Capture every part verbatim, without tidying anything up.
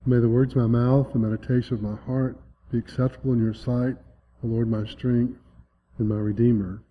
May the words of my mouth and meditation of my heart be acceptable in your sight, O Lord, my strength and my Redeemer.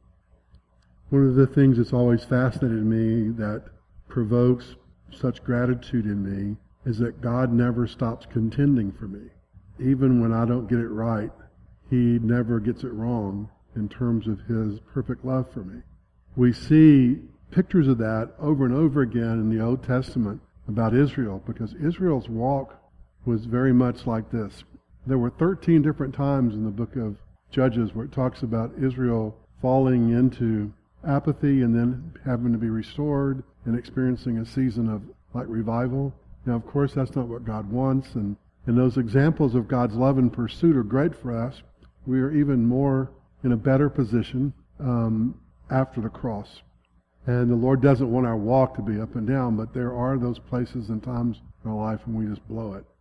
One of the things that's always fascinated me, that provokes such gratitude in me, is that God never stops contending for me. Even when I don't get it right, he never gets it wrong in terms of his perfect love for me. We see pictures of that over and over again in the Old Testament about Israel, because Israel's walk was very much like this. There were thirteen different times in the book of Judges where it talks about Israel falling into apathy and then having to be restored and experiencing a season of like revival. Now, of course, that's not what God wants, and, and those examples of God's love and pursuit are great for us. We are even more in a better position um, after the cross. And the Lord doesn't want our walk to be up and down, but there are those places and times in our life when we just blow it.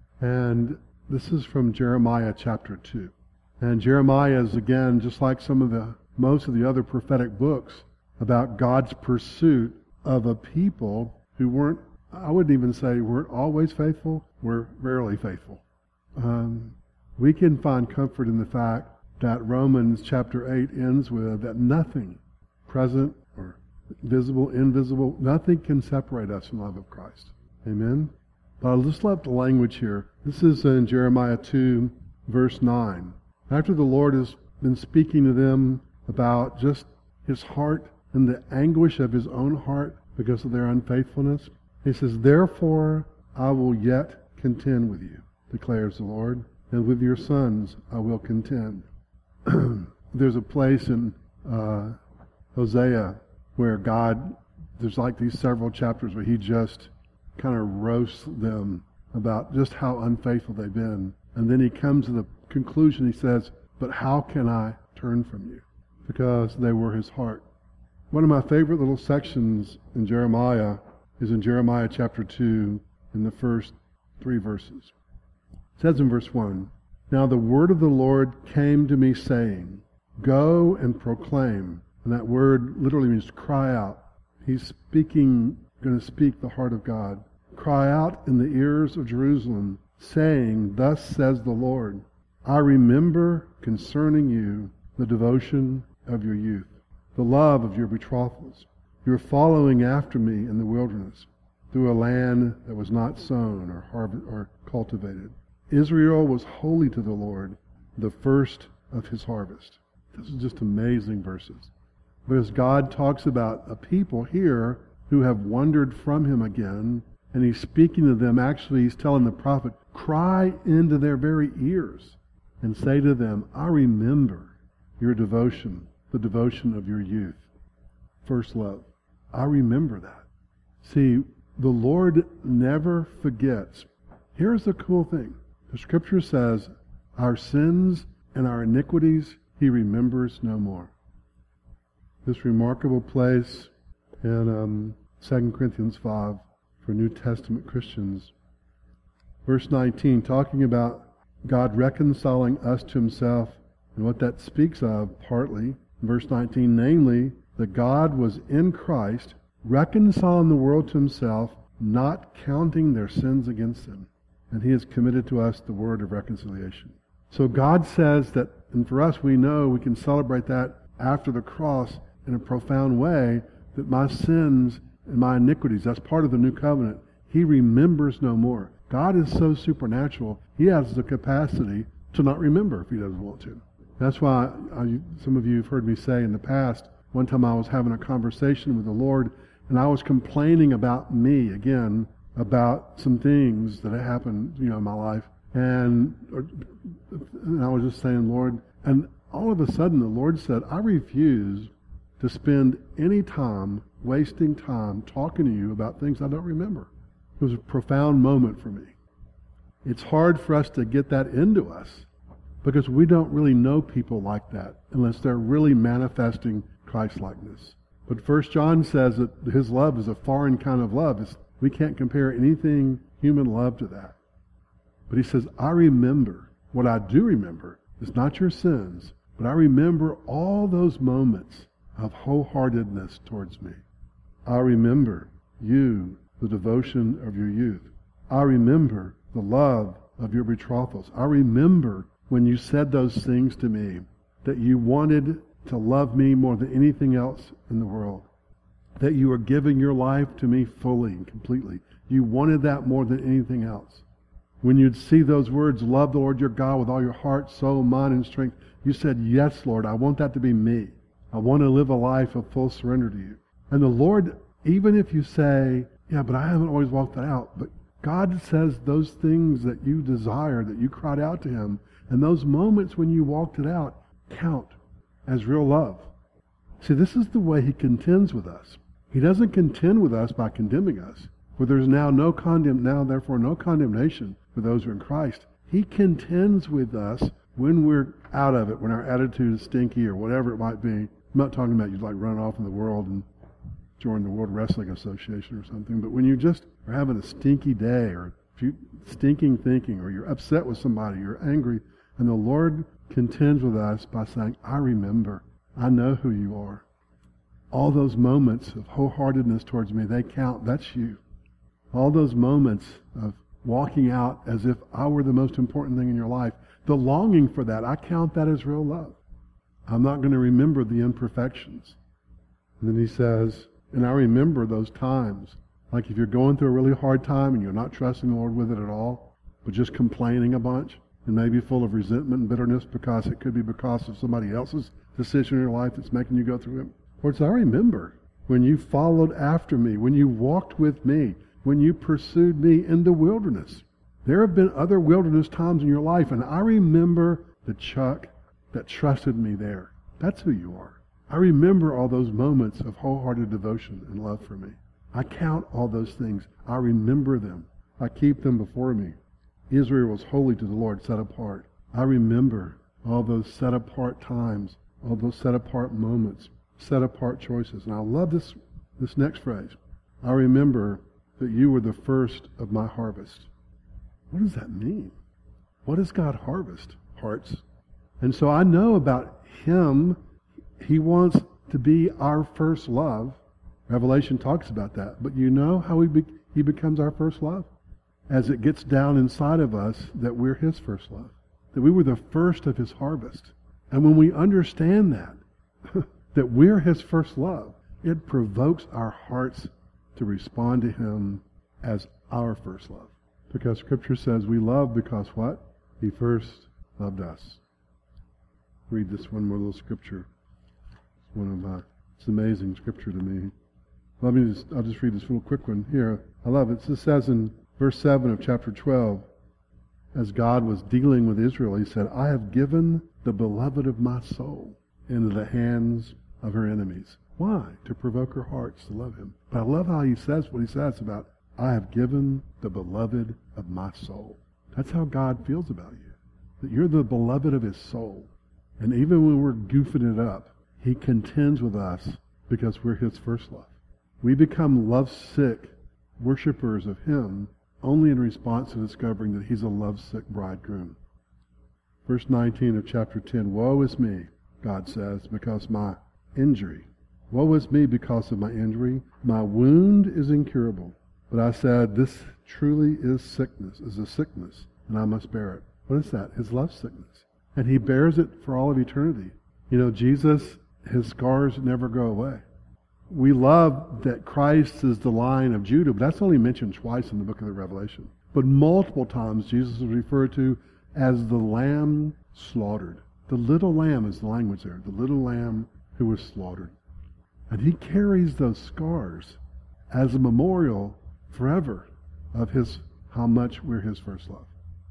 And this is from Jeremiah chapter two. And Jeremiah is, again, just like some of the most of the other prophetic books, about God's pursuit of a people who weren't, I wouldn't even say weren't always faithful, were rarely faithful. Um, we can find comfort in the fact that Romans chapter eight ends with that nothing, present or visible, invisible, nothing can separate us from the love of Christ. Amen? But I just love the language here. This is in Jeremiah two, verse nine. After the Lord has been speaking to them about just his heart and the anguish of his own heart because of their unfaithfulness, he says, "Therefore I will yet contend with you, declares the Lord, and with your sons I will contend." There's a place in uh, Hosea where God, there's like these several chapters where he just kind of roasts them about just how unfaithful they've been. And then he comes to the conclusion, he says, "But how can I turn from you?" Because they were his heart. One of my favorite little sections in Jeremiah is in Jeremiah chapter two, in the first three verses. It says in verse one, "Now the word of the Lord came to me saying, go and proclaim." And that word literally means cry out. He's speaking, going to speak the heart of God. "Cry out in the ears of Jerusalem, saying, thus says the Lord, I remember concerning you the devotion of your youth, the love of your betrothals, your following after me in the wilderness, through a land that was not sown or harvest or cultivated. Israel was holy to the Lord, the first of his harvest." This is just amazing verses. Because God talks about a people here who have wandered from him again, and he's speaking to them. Actually, he's telling the prophet, cry into their very ears and say to them, I remember your devotion, the devotion of your youth, first love. I remember that. See, the Lord never forgets. Here's the cool thing. The scripture says, our sins and our iniquities he remembers no more. This remarkable place in um, Second Corinthians five for New Testament Christians. Verse nineteen, talking about God reconciling us to himself, and what that speaks of partly. Verse nineteen, namely, that God was in Christ, reconciling the world to himself, not counting their sins against them. And he has committed to us the word of reconciliation. So God says that, and for us we know we can celebrate that after the cross in a profound way, that my sins and my iniquities, that's part of the new covenant, he remembers no more. God is so supernatural, he has the capacity to not remember if he doesn't want to. That's why I, some of you have heard me say in the past, one time I was having a conversation with the Lord, and I was complaining about me again, about some things that had happened, you know, in my life. And, and I was just saying, Lord, and all of a sudden the Lord said, I refuse to spend any time wasting time talking to you about things I don't remember. It was a profound moment for me. It's hard for us to get that into us because we don't really know people like that unless they're really manifesting Christ-likeness. But First John says that his love is a foreign kind of love. It's, we can't compare anything human love to that. But he says, I remember. What I do remember is not your sins, but I remember all those moments of wholeheartedness towards me. I remember you, the devotion of your youth. I remember the love of your betrothals. I remember when you said those things to me, that you wanted to love me more than anything else in the world, that you were giving your life to me fully and completely. You wanted that more than anything else. When you'd see those words, love the Lord your God with all your heart, soul, mind, and strength, you said, yes, Lord, I want that to be me. I want to live a life of full surrender to you. And the Lord, even if you say, yeah, but I haven't always walked that out, but God says those things that you desire, that you cried out to him, and those moments when you walked it out count as real love. See, this is the way he contends with us. He doesn't contend with us by condemning us, for there's now no condemn, now therefore no condemnation for those who are in Christ. He contends with us when we're out of it, when our attitude is stinky or whatever it might be. I'm not talking about you like running off in the world and join the World Wrestling Association or something, but when you just are having a stinky day or if you stinking thinking or you're upset with somebody, you're angry, and the Lord contends with us by saying, I remember, I know who you are. All those moments of wholeheartedness towards me, they count. That's you. All those moments of walking out as if I were the most important thing in your life, the longing for that, I count that as real love. I'm not going to remember the imperfections. And then he says, and I remember those times. Like if you're going through a really hard time and you're not trusting the Lord with it at all, but just complaining a bunch and maybe full of resentment and bitterness because it could be because of somebody else's decision in your life that's making you go through it. Lord, I remember when you followed after me, when you walked with me, when you pursued me in the wilderness. There have been other wilderness times in your life, and I remember the Chuck that trusted me there. That's who you are. I remember all those moments of wholehearted devotion and love for me. I count all those things. I remember them. I keep them before me. Israel was holy to the Lord, set apart. I remember all those set apart times, all those set apart moments, set apart choices. And I love this, this next phrase. I remember that you were the first of my harvest. What does that mean? What does God harvest? Hearts. And so I know about him. He wants to be our first love. Revelation talks about that. But you know how he, be- he becomes our first love? As it gets down inside of us that we're his first love. That we were the first of his harvest. And when we understand that, that we're his first love, it provokes our hearts to respond to him as our first love. Because Scripture says we love because what? He first loved us. Read this one more little scripture. It's one of my, it's amazing scripture to me. Let me just, I'll just read this little quick one here. I love it. It says in verse seven of chapter twelve, as God was dealing with Israel, he said, I have given the beloved of my soul into the hands of her enemies. Why? To provoke her hearts to love him. But I love how he says what he says about, I have given the beloved of my soul. That's how God feels about you. That you're the beloved of his soul. And even when we're goofing it up, he contends with us because we're his first love. We become lovesick worshipers of him only in response to discovering that he's a lovesick bridegroom. Verse nineteen of chapter ten, woe is me, God says, because my injury. Woe is me because of my injury. My wound is incurable. But I said, this truly is sickness, is a sickness, and I must bear it. What is that? His love sickness. And he bears it for all of eternity. You know, Jesus, his scars never go away. We love that Christ is the Lion of Judah, but that's only mentioned twice in the book of the Revelation. But multiple times Jesus is referred to as the Lamb slaughtered. The little lamb is the language there. The little lamb who was slaughtered. And he carries those scars as a memorial forever of his how much we're his first love.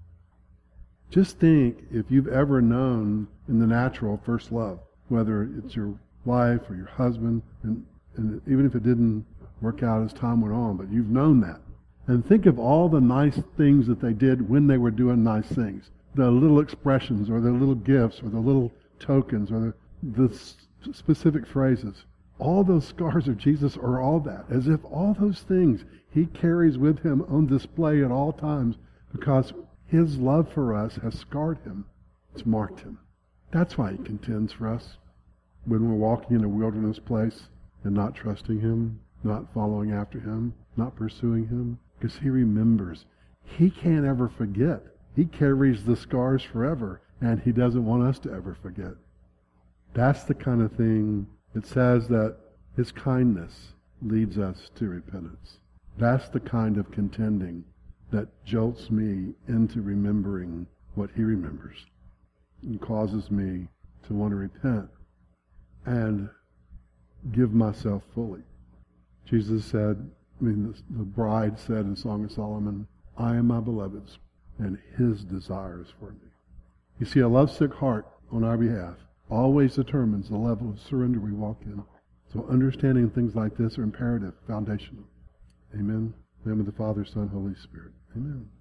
Just think if you've ever known in the natural first love, whether it's your wife or your husband, and, and even if it didn't work out as time went on, but you've known that. And think of all the nice things that they did when they were doing nice things. The little expressions or the little gifts or the little tokens or the, the s- specific phrases. All those scars of Jesus are all that, as if all those things he carries with him on display at all times because his love for us has scarred him. It's marked him. That's why he contends for us when we're walking in a wilderness place and not trusting him, not following after him, not pursuing him, because he remembers. He can't ever forget. He carries the scars forever, and he doesn't want us to ever forget. That's the kind of thing it says that his kindness leads us to repentance. That's the kind of contending that jolts me into remembering what he remembers and causes me to want to repent and give myself fully. Jesus said, I mean, the, the bride said in Song of Solomon, I am my beloved's, and his desire is for me. You see, a lovesick heart on our behalf always determines the level of surrender we walk in. So understanding things like this are imperative, foundational. Amen. In the name of the Father, Son, Holy Spirit. Amen.